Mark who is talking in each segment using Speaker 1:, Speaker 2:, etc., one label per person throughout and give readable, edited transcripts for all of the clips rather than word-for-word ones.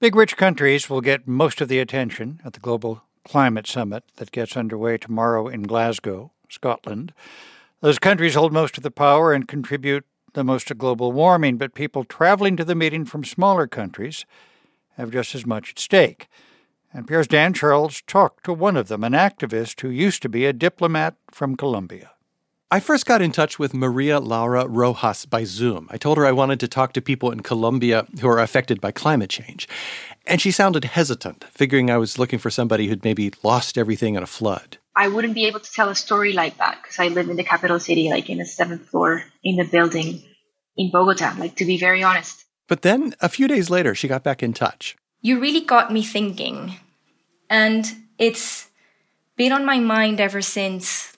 Speaker 1: Big rich countries will get most of the attention at the Global Climate Summit that gets underway tomorrow in Glasgow, Scotland. Those countries hold most of the power and contribute the most to global warming, but people traveling to the meeting from smaller countries have just as much at stake. NPR's Dan Charles talked to one of them, an activist who used to be a diplomat from Colombia.
Speaker 2: I first got in touch with Maria Laura Rojas by Zoom. I told her I wanted to talk to people in Colombia who are affected by climate change. And she sounded hesitant, figuring I was looking for somebody who'd maybe lost everything in a flood.
Speaker 3: I wouldn't be able to tell a story like that because I live in the capital city, like in the 7th floor in the building in Bogota, to be very honest.
Speaker 2: But then a few days later, she got back in touch.
Speaker 4: You really got me thinking. And it's been on my mind ever since,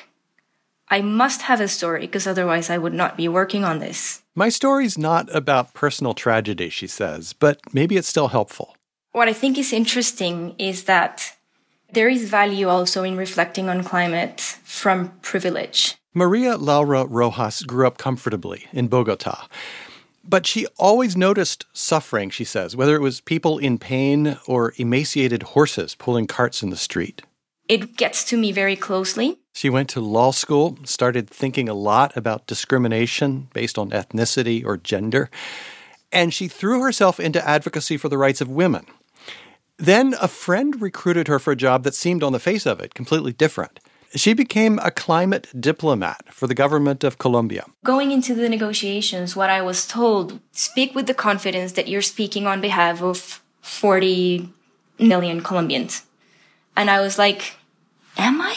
Speaker 4: I must have a story because otherwise I would not be working on this.
Speaker 2: My story's not about personal tragedy, she says, but maybe it's still helpful.
Speaker 4: What I think is interesting is that there is value also in reflecting on climate from privilege.
Speaker 2: Maria Laura Rojas grew up comfortably in Bogota. But she always noticed suffering, she says, whether it was people in pain or emaciated horses pulling carts in the street.
Speaker 4: It gets to me very closely.
Speaker 2: She went to law school, started thinking a lot about discrimination based on ethnicity or gender, and she threw herself into advocacy for the rights of women. Then a friend recruited her for a job that seemed on the face of it completely different. She became a climate diplomat for the government of Colombia.
Speaker 4: Going into the negotiations, what I was told, speak with the confidence that you're speaking on behalf of 40 million Colombians. And I was like, am I?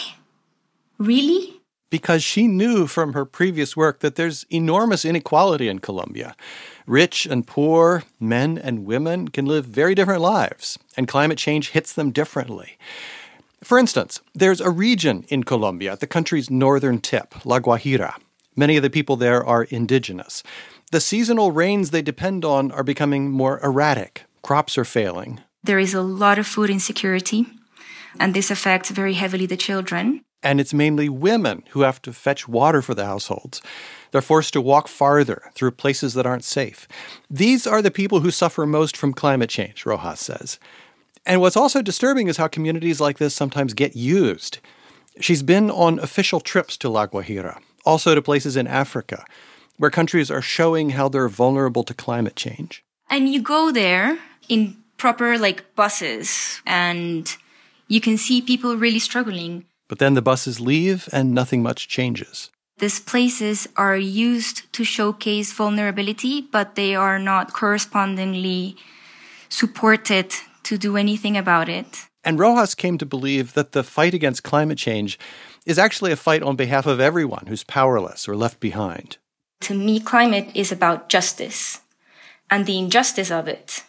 Speaker 4: Really?
Speaker 2: Because she knew from her previous work that there's enormous inequality in Colombia. Rich and poor, men and women can live very different lives, and climate change hits them differently. For instance, there's a region in Colombia at the country's northern tip, La Guajira. Many of the people there are indigenous. The seasonal rains they depend on are becoming more erratic. Crops are failing.
Speaker 4: There is a lot of food insecurity, and this affects very heavily the children.
Speaker 2: And it's mainly women who have to fetch water for the households. They're forced to walk farther through places that aren't safe. These are the people who suffer most from climate change, Rojas says. And what's also disturbing is how communities like this sometimes get used. She's been on official trips to La Guajira, also to places in Africa, where countries are showing how they're vulnerable to climate change.
Speaker 4: And you go there in proper, buses, and you can see people really struggling.
Speaker 2: But then the buses leave and nothing much changes.
Speaker 4: These places are used to showcase vulnerability, but they are not correspondingly supported to do anything about it.
Speaker 2: And Rojas came to believe that the fight against climate change is actually a fight on behalf of everyone who's powerless or left behind.
Speaker 4: To me, climate is about justice. And the injustice of it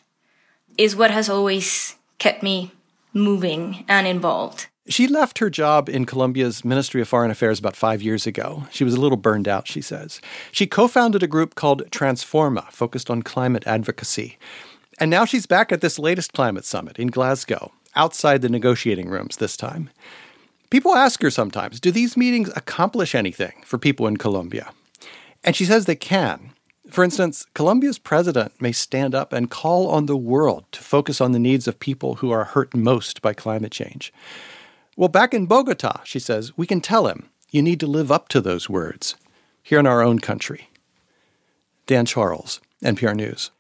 Speaker 4: is what has always kept me moving and involved.
Speaker 2: She left her job in Colombia's Ministry of Foreign Affairs about 5 years ago. She was a little burned out, she says. She co-founded a group called Transforma, focused on climate advocacy. And now she's back at this latest climate summit in Glasgow, outside the negotiating rooms this time. People ask her sometimes, do these meetings accomplish anything for people in Colombia? And she says they can. For instance, Colombia's president may stand up and call on the world to focus on the needs of people who are hurt most by climate change. Well, back in Bogota, she says, we can tell him, you need to live up to those words here in our own country. Dan Charles, NPR News.